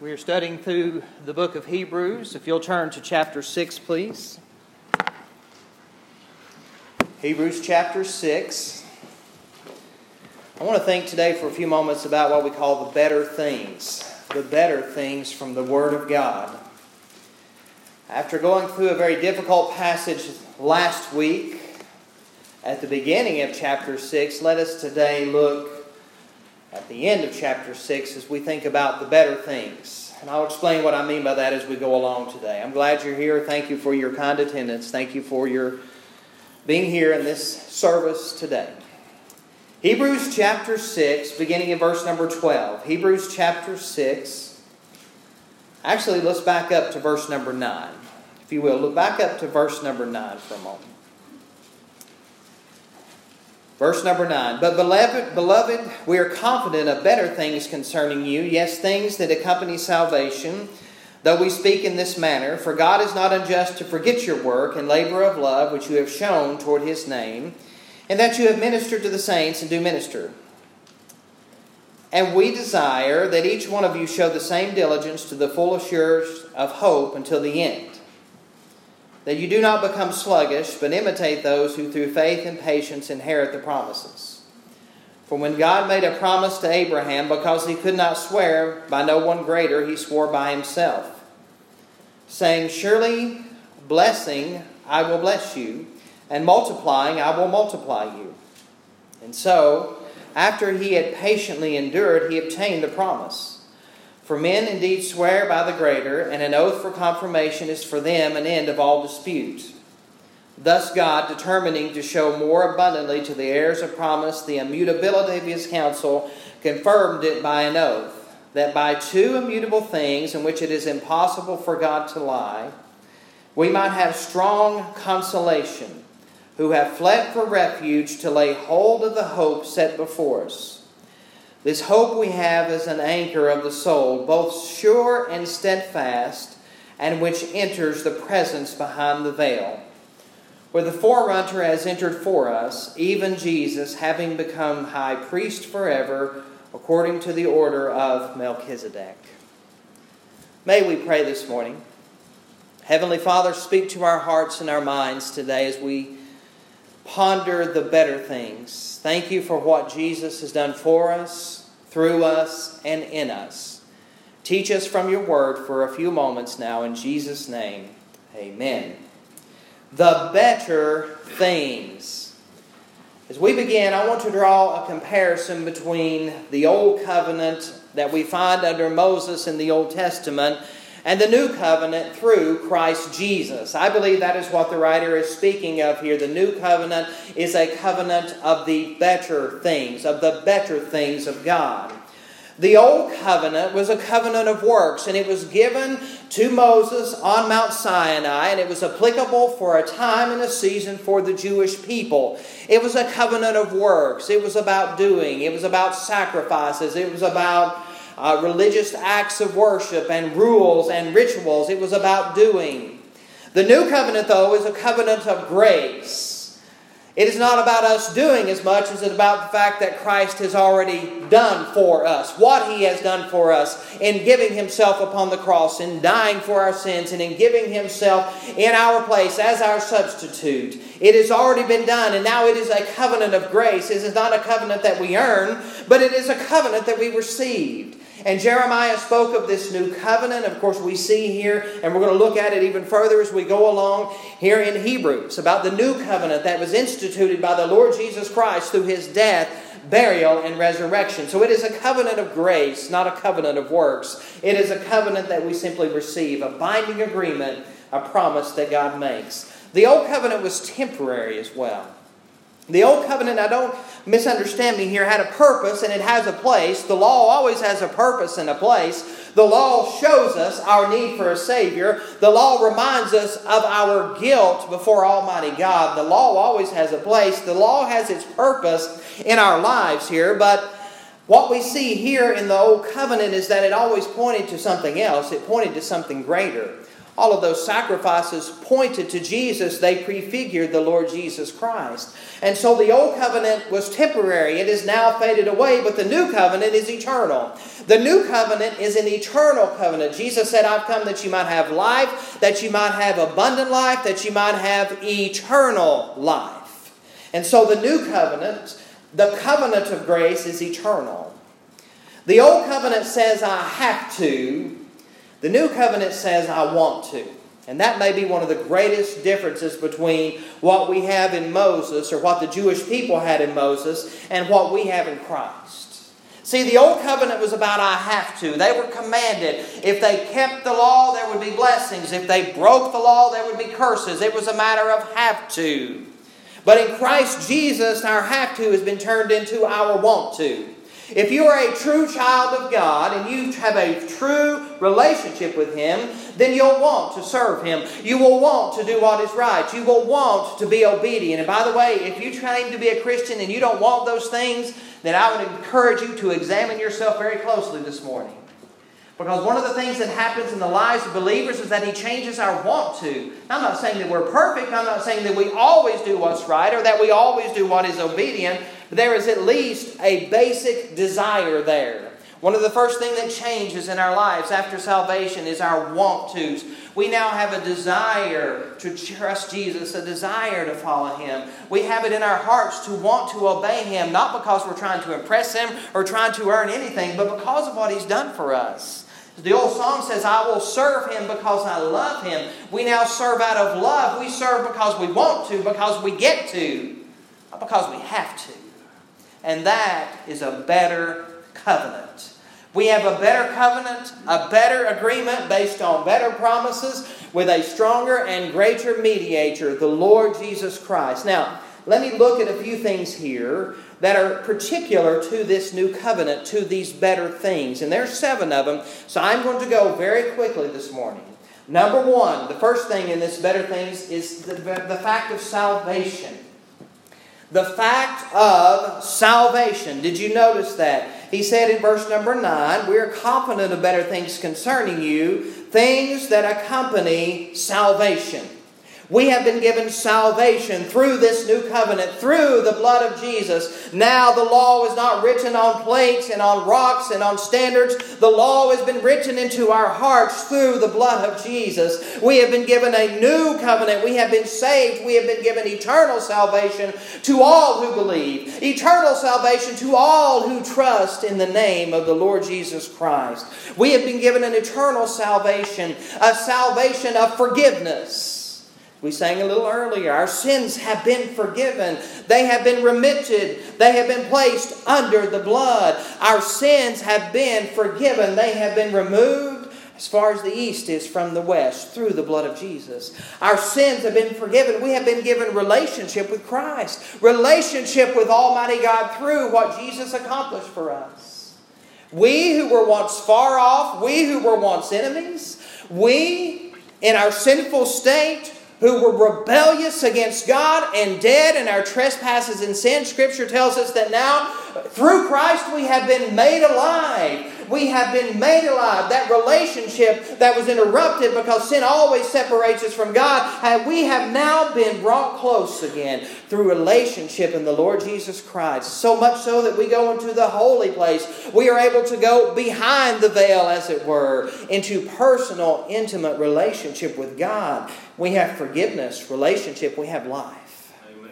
We are studying through the book of Hebrews. If you'll turn to chapter 6, please. Hebrews chapter 6. I want to think today for a few moments about what we call the better things. The better things from the Word of God. After going through a very difficult passage last week, at the beginning of chapter 6, let us today look at the end of chapter 6 as we think about the better things. And I'll explain what I mean by that as we go along today. I'm glad you're here. Thank you for your kind attendance. Thank you for your being here in this service today. Hebrews chapter 6, beginning in verse number 12. Hebrews chapter 6. Actually, let's back up to verse number 9. If you will, look back up to verse number 9 for a moment. Verse number 9, But beloved, we are confident of better things concerning you, yes, things that accompany salvation, though we speak in this manner. For God is not unjust to forget your work and labor of love, which you have shown toward His name, and that you have ministered to the saints and do minister. And we desire that each one of you show the same diligence to the full assurance of hope until the end, that you do not become sluggish, but imitate those who through faith and patience inherit the promises. For when God made a promise to Abraham, because he could not swear by no one greater, he swore by himself, saying, Surely blessing I will bless you, and multiplying I will multiply you. And so, after he had patiently endured, he obtained the promise. For men indeed swear by the greater, and an oath for confirmation is for them an end of all dispute. Thus God, determining to show more abundantly to the heirs of promise the immutability of His counsel, confirmed it by an oath, that by two immutable things in which it is impossible for God to lie, we might have strong consolation, who have fled for refuge to lay hold of the hope set before us. This hope we have is an anchor of the soul, both sure and steadfast, and which enters the presence behind the veil, where the forerunner has entered for us, even Jesus, having become high priest forever, according to the order of Melchizedek. May we pray this morning. Heavenly Father, speak to our hearts and our minds today as we ponder the better things. Thank you for what Jesus has done for us, through us, and in us. Teach us from your word for a few moments now. In Jesus' name, amen. The better things. As we begin, I want to draw a comparison between the Old Covenant that we find under Moses in the Old Testament and the New Covenant through Christ Jesus. I believe that is what the writer is speaking of here. The New Covenant is a covenant of the better things, of of God. The Old Covenant was a covenant of works, and it was given to Moses on Mount Sinai, and it was applicable for a time and a season for the Jewish people. It was a covenant of works. It was about doing. It was about sacrifices. It was about religious acts of worship and rules and rituals. It was about doing. The New Covenant, though, is a covenant of grace. It is not about us doing as much as it's about the fact that Christ has already done for us. What He has done for us in giving Himself upon the cross, in dying for our sins, and in giving Himself in our place as our substitute. It has already been done, and now it is a covenant of grace. It is not a covenant that we earn, but it is a covenant that we received. And Jeremiah spoke of this new covenant. Of course, we see here, and we're going to look at it even further as we go along here in Hebrews, about the new covenant that was instituted by the Lord Jesus Christ through His death, burial, and resurrection. So it is a covenant of grace, not a covenant of works. It is a covenant that we simply receive, a binding agreement, a promise that God makes. The old covenant was temporary as well. The Old Covenant, now don't misunderstand me here, had a purpose and it has a place. The law always has a purpose and a place. The law shows us our need for a Savior. The law reminds us of our guilt before Almighty God. The law always has a place. The law has its purpose in our lives here. But what we see here in the Old Covenant is that it always pointed to something else. It pointed to something greater. All of those sacrifices pointed to Jesus. They prefigured the Lord Jesus Christ. And so the old covenant was temporary. It is now faded away, but the new covenant is eternal. The new covenant is an eternal covenant. Jesus said, I've come that you might have life, that you might have abundant life, that you might have eternal life. And so the new covenant, the covenant of grace, is eternal. The old covenant says, I have to. The new covenant says, I want to. And that may be one of the greatest differences between what we have in Moses, or what the Jewish people had in Moses, and what we have in Christ. See, the old covenant was about I have to. They were commanded. If they kept the law, there would be blessings. If they broke the law, there would be curses. It was a matter of have to. But in Christ Jesus, our have to has been turned into our want to. If you are a true child of God and you have a true relationship with Him, then you'll want to serve Him. You will want to do what is right. You will want to be obedient. And by the way, if you claim to be a Christian and you don't want those things, then I would encourage you to examine yourself very closely this morning. Because one of the things that happens in the lives of believers is that He changes our want to. I'm not saying that we're perfect. I'm not saying that we always do what's right or that we always do what is obedient. But there is at least a basic desire there. One of the first things that changes in our lives after salvation is our want tos. We now have a desire to trust Jesus, a desire to follow Him. We have it in our hearts to want to obey Him, not because we're trying to impress Him or trying to earn anything, but because of what He's done for us. The old song says, I will serve Him because I love Him. We now serve out of love. We serve because we want to, because we get to, not because we have to. And that is a better covenant. We have a better covenant, a better agreement based on better promises with a stronger and greater mediator, the Lord Jesus Christ. Now, let me look at a few things here that are particular to this new covenant, to these better things. And there's 7 of them, so I'm going to go very quickly this morning. Number 1, the first thing in this better things is the fact of salvation. The fact of salvation. Did you notice that? He said in verse number 9, we are confident of better things concerning you, things that accompany salvation. We have been given salvation through this new covenant, through the blood of Jesus. Now the law is not written on plates and on rocks and on standards. The law has been written into our hearts through the blood of Jesus. We have been given a new covenant. We have been saved. We have been given eternal salvation to all who believe. Eternal salvation to all who trust in the name of the Lord Jesus Christ. We have been given an eternal salvation, a salvation of forgiveness. We sang a little earlier, our sins have been forgiven. They have been remitted. They have been placed under the blood. Our sins have been forgiven. They have been removed as far as the east is from the west through the blood of Jesus. Our sins have been forgiven. We have been given relationship with Christ. Relationship with Almighty God through what Jesus accomplished for us. We who were once far off, we who were once enemies, we in our sinful state, who were rebellious against God and dead in our trespasses and sin. Scripture tells us that now, through Christ, we have been made alive. We have been made alive. That relationship that was interrupted because sin always separates us from God, we have now been brought close again through relationship in the Lord Jesus Christ. So much so that we go into the holy place. We are able to go behind the veil, as it were, into personal, intimate relationship with God. We have forgiveness, relationship. We have life. Amen.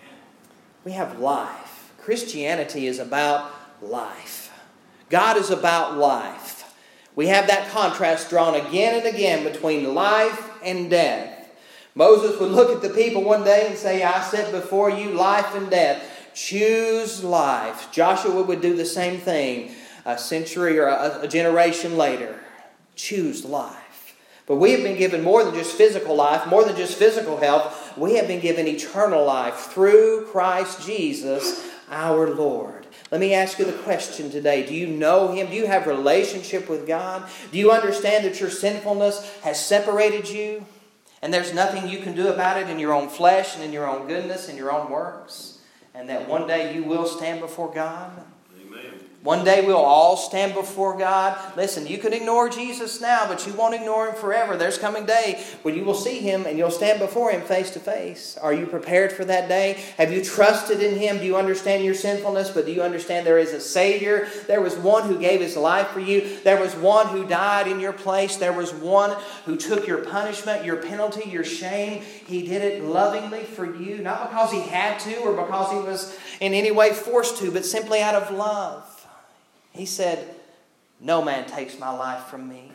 We have life. Christianity is about life. God is about life. We have that contrast drawn again and again between life and death. Moses would look at the people one day and say, I set before you life and death. Choose life. Joshua would do the same thing a century or a generation later. Choose life. But we have been given more than just physical life, more than just physical health. We have been given eternal life through Christ Jesus our Lord. Let me ask you the question today. Do you know Him? Do you have relationship with God? Do you understand that your sinfulness has separated you? And there's nothing you can do about it in your own flesh and in your own goodness and your own works? And that one day you will stand before God? Amen. One day we'll all stand before God. Listen, you can ignore Jesus now, but you won't ignore Him forever. There's coming a day when you will see Him and you'll stand before Him face to face. Are you prepared for that day? Have you trusted in Him? Do you understand your sinfulness? But do you understand there is a Savior? There was one who gave His life for you. There was one who died in your place. There was one who took your punishment, your penalty, your shame. He did it lovingly for you. Not because He had to or because He was in any way forced to, but simply out of love. He said, "No man takes my life from me.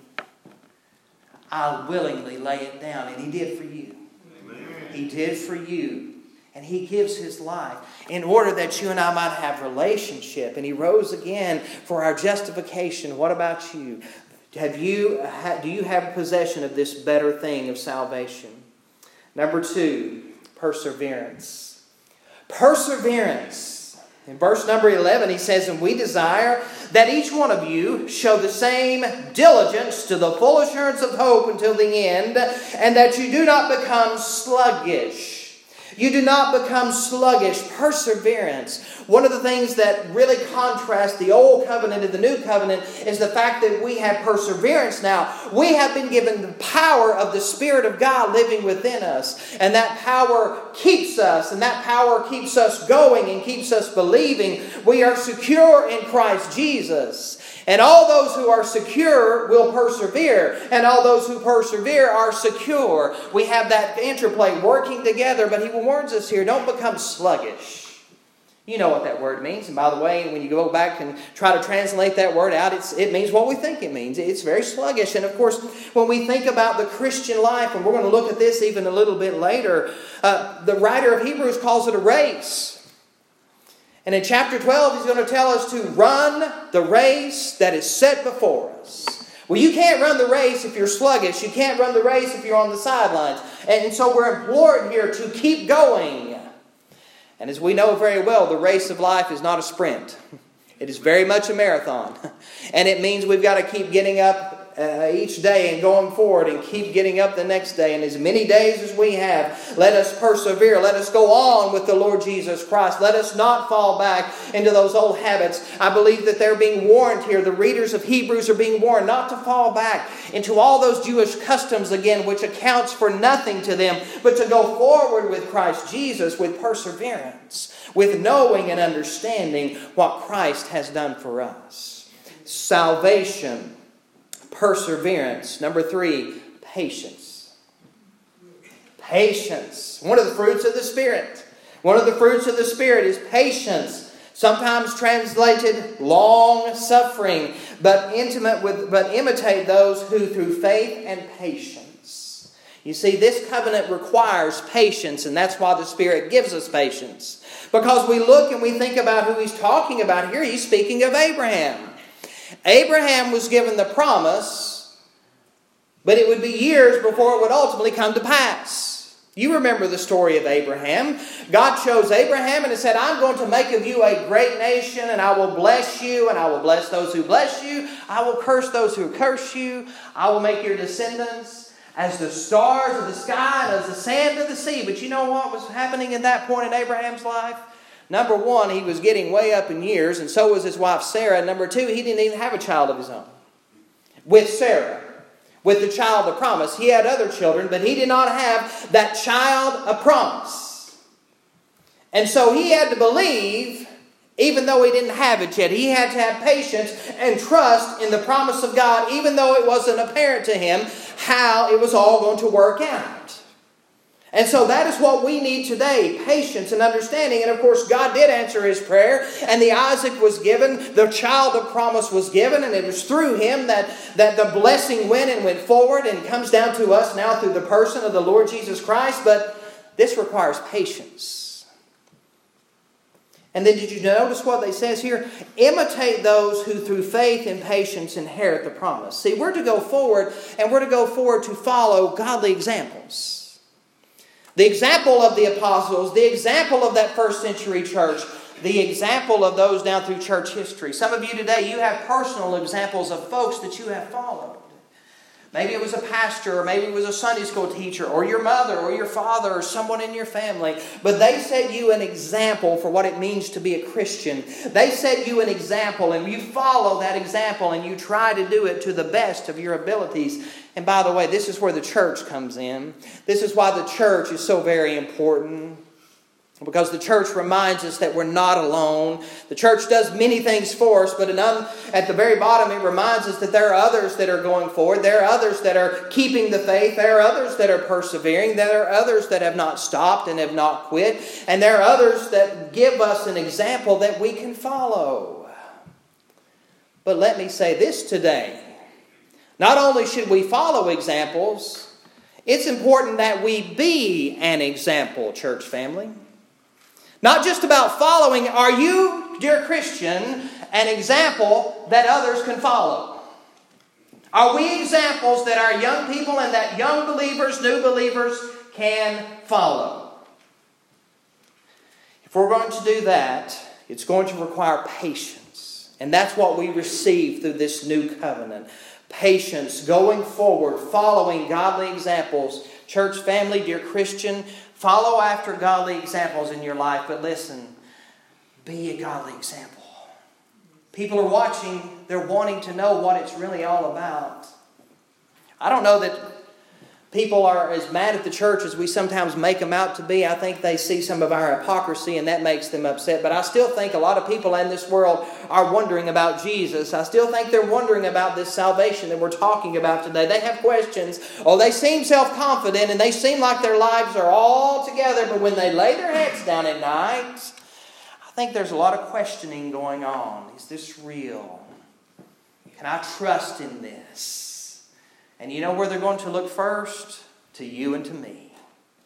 I'll willingly lay it down." And He did for you. Amen. He did for you. And He gives His life in order that you and I might have relationship. And He rose again for our justification. What about you? Do you have possession of this better thing of salvation? Number 2, perseverance. Perseverance. In verse number 11, he says, "And we desire that each one of you show the same diligence to the full assurance of hope until the end, and that you do not become sluggish." You do not become sluggish. Perseverance. One of the things that really contrasts the Old Covenant and the New Covenant is the fact that we have perseverance now. We have been given the power of the Spirit of God living within us. And that power keeps us. And that power keeps us going and keeps us believing. We are secure in Christ Jesus. And all those who are secure will persevere. And all those who persevere are secure. We have that interplay working together. But he warns us here, don't become sluggish. You know what that word means. And by the way, when you go back and try to translate that word out, it means what we think it means. It's very sluggish. And of course, when we think about the Christian life, and we're going to look at this even a little bit later, the writer of Hebrews calls it a race. And in chapter 12, he's going to tell us to run the race that is set before us. Well, you can't run the race if you're sluggish. You can't run the race if you're on the sidelines. And so we're implored here to keep going. And as we know very well, the race of life is not a sprint. It is very much a marathon. And it means we've got to keep getting up each day and going forward and keep getting up the next day. And as many days as we have, let us persevere. Let us go on with the Lord Jesus Christ. Let us not fall back into those old habits. I believe that they're being warned here. The readers of Hebrews are being warned not to fall back into all those Jewish customs again, which accounts for nothing to them, but to go forward with Christ Jesus with perseverance, with knowing and understanding what Christ has done for us. Salvation. Perseverance. Number 3, patience. Patience. One of the fruits of the Spirit. One of the fruits of the Spirit is patience. Sometimes translated long suffering, but imitate those who through faith and patience. You see, this covenant requires patience, and that's why the Spirit gives us patience. Because we look and we think about who he's talking about here. He's speaking of Abraham. Abraham was given the promise, but it would be years before it would ultimately come to pass. You remember the story of Abraham. God chose Abraham and said, "I'm going to make of you a great nation, and I will bless you, and I will bless those who bless you. I will curse those who curse you. I will make your descendants as the stars of the sky and as the sand of the sea." But you know what was happening at that point in Abraham's life? Number 1, he was getting way up in years, and so was his wife Sarah. Number 2, he didn't even have a child of his own. With Sarah, with the child of promise. He had other children, but he did not have that child of promise. And so he had to believe, even though he didn't have it yet. He had to have patience and trust in the promise of God, even though it wasn't apparent to him how it was all going to work out. And so that is what we need today, patience and understanding. And of course, God did answer his prayer, and the Isaac was given, the child of promise was given, and it was through him that the blessing went forward and comes down to us now through the person of the Lord Jesus Christ. But this requires patience. And then did you notice what it says here? Imitate those who through faith and patience inherit the promise. See, we're to go forward, and we're to go forward to follow godly examples. The example of the apostles, the example of that first century church, the example of those down through church history. Some of you today, you have personal examples of folks that you have followed. Maybe it was a pastor, or maybe it was a Sunday school teacher, or your mother, or your father, or someone in your family. But they set you an example for what it means to be a Christian. They set you an example, and you follow that example, and you try to do it to the best of your abilities. And by the way, this is where the church comes in. This is why the church is so very important. Because the church reminds us that we're not alone. The church does many things for us, but at the very bottom it reminds us that there are others that are going forward. There are others that are keeping the faith. There are others that are persevering. There are others that have not stopped and have not quit. And there are others that give us an example that we can follow. But let me say this today. Not only should we follow examples, it's important that we be an example, church family. Not just about following. Are you, dear Christian, an example that others can follow? Are we examples that our young people and that young believers, new believers, can follow? If we're going to do that, it's going to require patience. And that's what we receive through this new covenant. Patience, going forward, following godly examples. Church family, dear Christian, follow after godly examples in your life, but listen, be a godly example. People are watching, they're wanting to know what it's really all about. I don't know that people are as mad at the church as we sometimes make them out to be. I think they see some of our hypocrisy and that makes them upset. But I still think a lot of people in this world are wondering about Jesus. I still think they're wondering about this salvation that we're talking about today. They have questions. Oh, they seem self-confident and they seem like their lives are all together. But when they lay their heads down at night, I think there's a lot of questioning going on. Is this real? Can I trust in this? And you know where they're going to look first? To you and to me.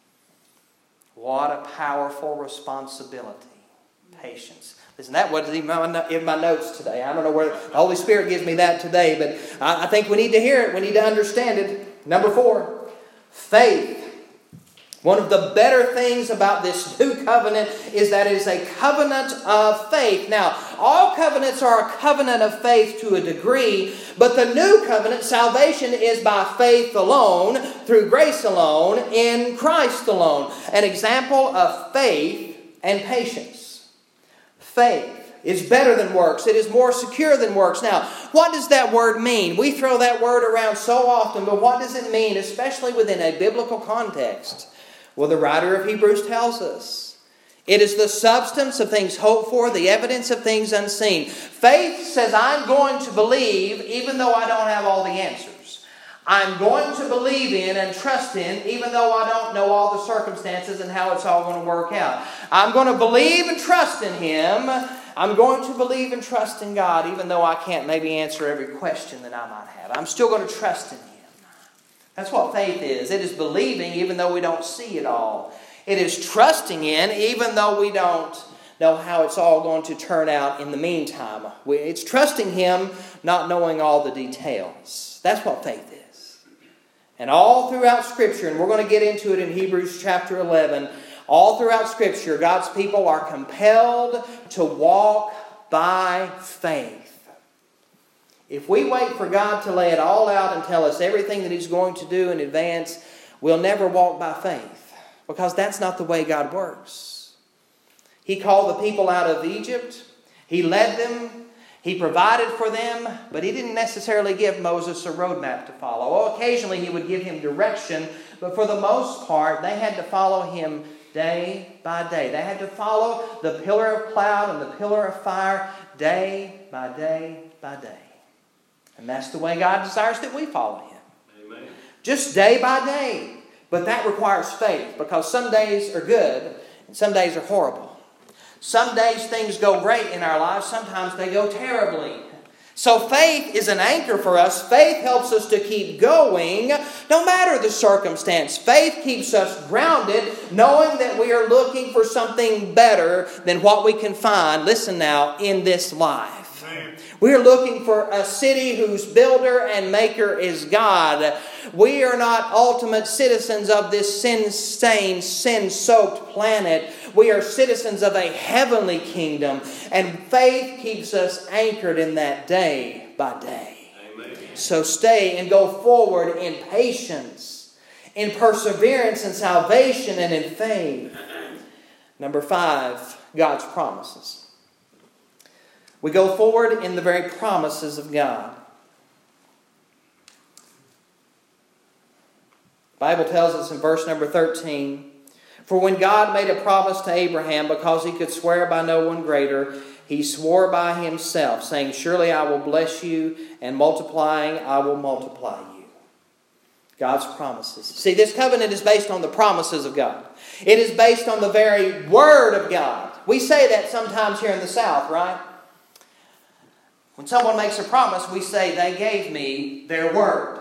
What a powerful responsibility. Patience. Listen, that wasn't in my notes today. I don't know where the Holy Spirit gives me that today, but I think we need to hear it. We need to understand it. Number 4, faith. One of the better things about this new covenant is that it is a covenant of faith. Now, all covenants are a covenant of faith to a degree, but the new covenant, salvation, is by faith alone, through grace alone, in Christ alone. An example of faith and patience. Faith is better than works. It is more secure than works. Now, what does that word mean? We throw that word around so often, but what does it mean, especially within a biblical context? Well, the writer of Hebrews tells us it is the substance of things hoped for, the evidence of things unseen. Faith says, I'm going to believe even though I don't have all the answers. I'm going to believe in and trust in even though I don't know all the circumstances and how it's all going to work out. I'm going to believe and trust in Him. I'm going to believe and trust in God even though I can't maybe answer every question that I might have. I'm still going to trust in Him. That's what faith is. It is believing even though we don't see it all. It is trusting in even though we don't know how it's all going to turn out in the meantime. It's trusting Him not knowing all the details. That's what faith is. And all throughout Scripture, and we're going to get into it in Hebrews chapter 11, all throughout Scripture, God's people are compelled to walk by faith. If we wait for God to lay it all out and tell us everything that He's going to do in advance, we'll never walk by faith. Because that's not the way God works. He called the people out of Egypt. He led them. He provided for them. But He didn't necessarily give Moses a roadmap to follow. Oh, occasionally He would give him direction. But for the most part, they had to follow Him day by day. They had to follow the pillar of cloud and the pillar of fire day by day by day. And that's the way God desires that we follow Him. Amen. Just day by day. But that requires faith, because some days are good and some days are horrible. Some days things go great in our lives. Sometimes they go terribly. So faith is an anchor for us. Faith helps us to keep going no matter the circumstance. Faith keeps us grounded, knowing that we are looking for something better than what we can find, listen now, in this life. We are looking for a city whose builder and maker is God. We are not ultimate citizens of this sin-stained, sin-soaked planet. We are citizens of a heavenly kingdom. And faith keeps us anchored in that day by day. Amen. So stay and go forward in patience, in perseverance, in salvation, and in faith. Number 5, God's promises. We go forward in the very promises of God. The Bible tells us in verse number 13, "For when God made a promise to Abraham, because he could swear by no one greater, he swore by himself, saying, Surely I will bless you, and multiplying I will multiply you." God's promises. See, this covenant is based on the promises of God. It is based on the very Word of God. We say that sometimes here in the South, right? When someone makes a promise, we say, "They gave me their word."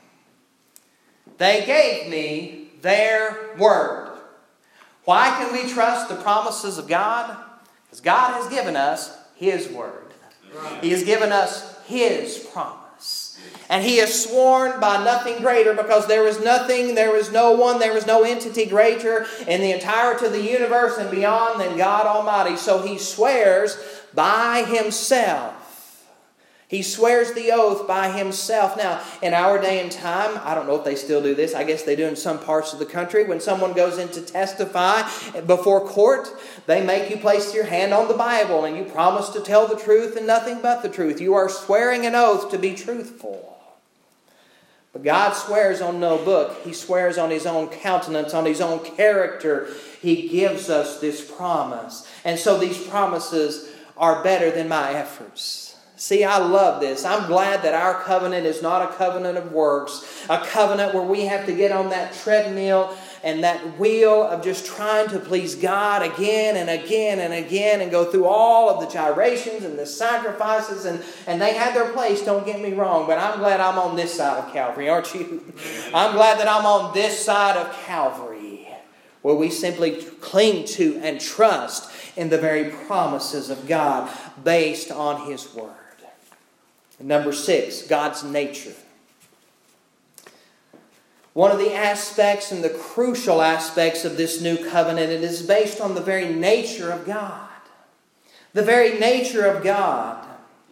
They gave me their word. Why can we trust the promises of God? Because God has given us His word. He has given us His promise. And He has sworn by nothing greater, because there is nothing, there is no one, there is no entity greater in the entirety of the universe and beyond than God Almighty. So He swears by Himself. He swears the oath by Himself. Now, in our day and time, I don't know if they still do this. I guess they do in some parts of the country. When someone goes in to testify before court, they make you place your hand on the Bible and you promise to tell the truth and nothing but the truth. You are swearing an oath to be truthful. But God swears on no book. He swears on His own countenance, on His own character. He gives us this promise. And so these promises are better than my efforts. See, I love this. I'm glad that our covenant is not a covenant of works, a covenant where we have to get on that treadmill and that wheel of just trying to please God again and again and again and go through all of the gyrations and the sacrifices. And they had their place, don't get me wrong, but I'm glad I'm on this side of Calvary, aren't you? I'm glad that I'm on this side of Calvary, where we simply cling to and trust in the very promises of God based on His Word. Number 6, God's nature. One of the aspects and the crucial aspects of this new covenant, it is based on the very nature of God. The very nature of God.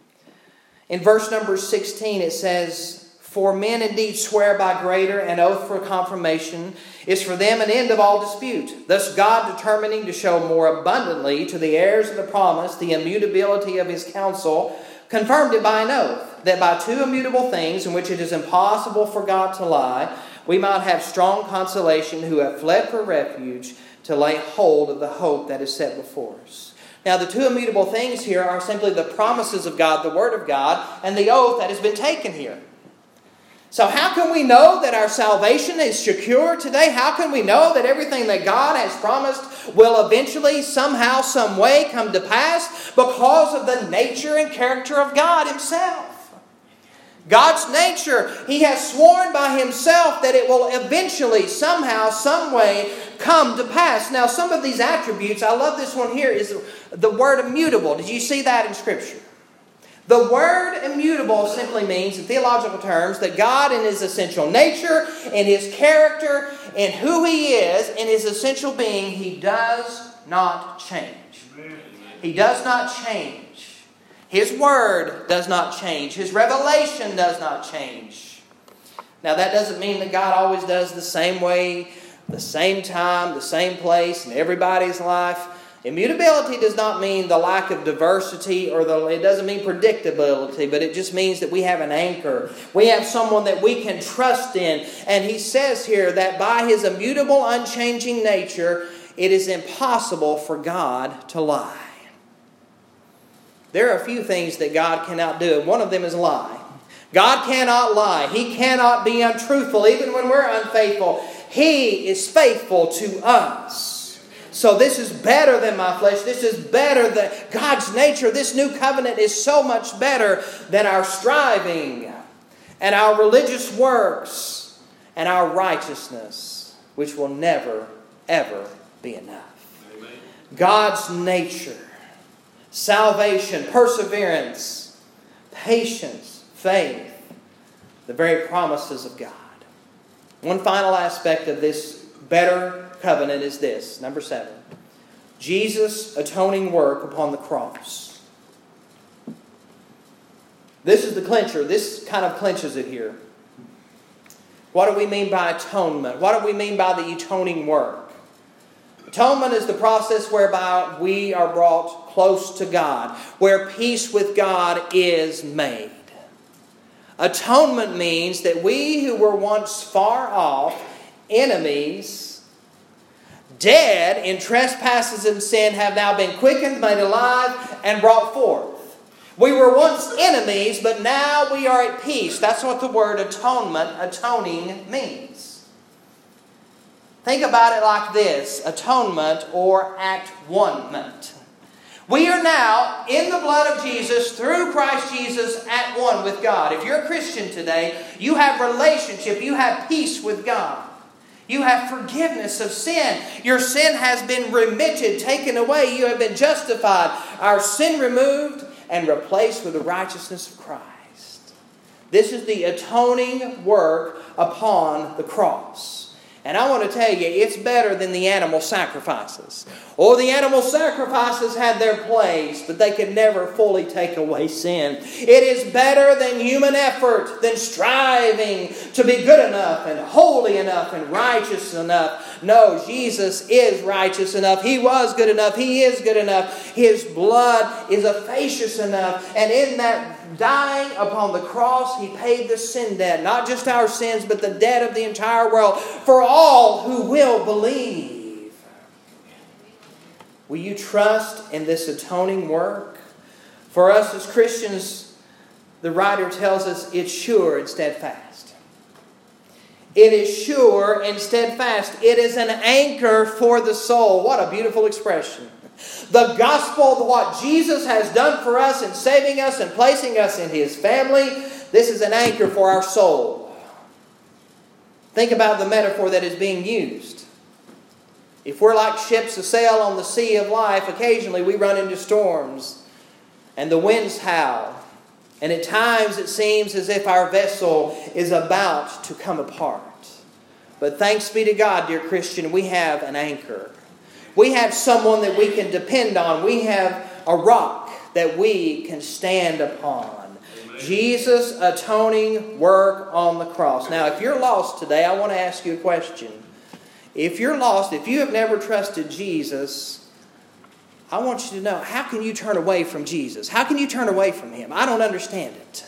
In verse number 16 it says, "For men indeed swear by greater, and oath for confirmation is for them an end of all dispute. Thus God, determining to show more abundantly to the heirs of the promise the immutability of His counsel, confirmed it by an oath, that by two immutable things in which it is impossible for God to lie, we might have strong consolation who have fled for refuge to lay hold of the hope that is set before us." Now the two immutable things here are simply the promises of God, the Word of God, and the oath that has been taken here. So how can we know that our salvation is secure today? How can we know that everything that God has promised will eventually, somehow, some way come to pass? Because of the nature and character of God Himself. God's nature, He has sworn by Himself that it will eventually, somehow, some way come to pass. Now, some of these attributes, I love this one here, is the word immutable. Did you see that in Scripture? The word immutable simply means, in theological terms, that God in His essential nature, in His character, in who He is, in His essential being, He does not change. He does not change. His Word does not change. His revelation does not change. Now that doesn't mean that God always does the same way, the same time, the same place in everybody's life. Immutability does not mean the lack of diversity, or it doesn't mean predictability, but it just means that we have an anchor. We have someone that we can trust in. And He says here that by His immutable, unchanging nature, it is impossible for God to lie. There are a few things that God cannot do, and one of them is lie. God cannot lie. He cannot be untruthful, even when we're unfaithful. He is faithful to us. So this is better than my flesh. This is better than God's nature. This new covenant is so much better than our striving and our religious works and our righteousness, which will never, ever be enough. Amen. God's nature, salvation, perseverance, patience, faith, the very promises of God. One final aspect of this better covenant is this, number 7. Jesus' atoning work upon the cross. This is the clincher. This kind of clinches it here. What do we mean by atonement? What do we mean by the atoning work? Atonement is the process whereby we are brought close to God, where peace with God is made. Atonement means that we who were once far off, enemies, dead in trespasses and sin, have now been quickened, made alive, and brought forth. We were once enemies, but now we are at peace. That's what the word atonement, atoning, means. Think about it like this: atonement or at-one-ment. We are now, in the blood of Jesus, through Christ Jesus, at one with God. If you're a Christian today, you have relationship, you have peace with God. You have forgiveness of sin. Your sin has been remitted, taken away. You have been justified. Our sin removed and replaced with the righteousness of Christ. This is the atoning work upon the cross. And I want to tell you, it's better than the animal sacrifices. Oh, the animal sacrifices had their place, but they could never fully take away sin. It is better than human effort, than striving to be good enough and holy enough and righteous enough. No, Jesus is righteous enough. He was good enough. He is good enough. His blood is efficacious enough. And in that dying upon the cross, He paid the sin debt. Not just our sins, but the debt of the entire world for all who will believe. Will you trust in this atoning work? For us as Christians, the writer tells us it's sure and steadfast. It is sure and steadfast. It is an anchor for the soul. What a beautiful expression. The gospel, what Jesus has done for us in saving us and placing us in His family, this is an anchor for our soul. Think about the metaphor that is being used. If we're like ships a sail on the sea of life, occasionally we run into storms and the winds howl. And at times it seems as if our vessel is about to come apart. But thanks be to God, dear Christian, we have an anchor. We have someone that we can depend on. We have a rock that we can stand upon. Amen. Jesus' atoning work on the cross. Now, if you're lost today, I want to ask you a question. If you're lost, if you have never trusted Jesus, I want you to know, how can you turn away from Jesus? How can you turn away from Him? I don't understand it.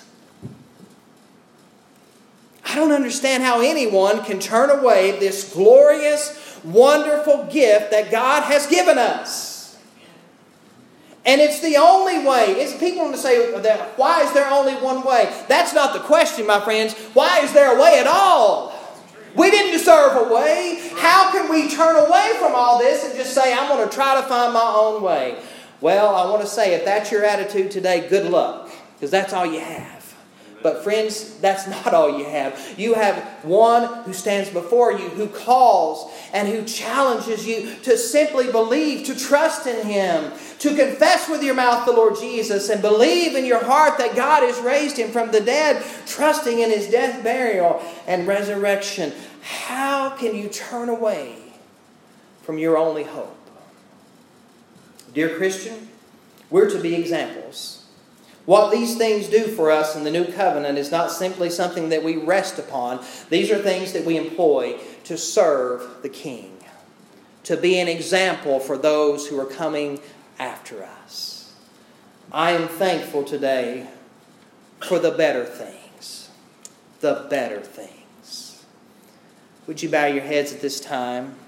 I don't understand how anyone can turn away this glorious, wonderful gift that God has given us. And it's the only way. It's people want to say, why is there only one way? That's not the question, my friends. Why is there a way at all? We didn't deserve a way. How can we turn away from all this and just say, I'm going to try to find my own way? Well, I want to say, if that's your attitude today, good luck. Because that's all you have. But friends, that's not all you have. You have one who stands before you, who calls and who challenges you to simply believe, to trust in Him, to confess with your mouth the Lord Jesus and believe in your heart that God has raised Him from the dead, trusting in His death, burial, and resurrection. How can you turn away from your only hope? Dear Christian, we're to be examples. What these things do for us in the new covenant is not simply something that we rest upon. These are things that we employ to serve the King, to be an example for those who are coming after us. I am thankful today for the better things. The better things. Would you bow your heads at this time?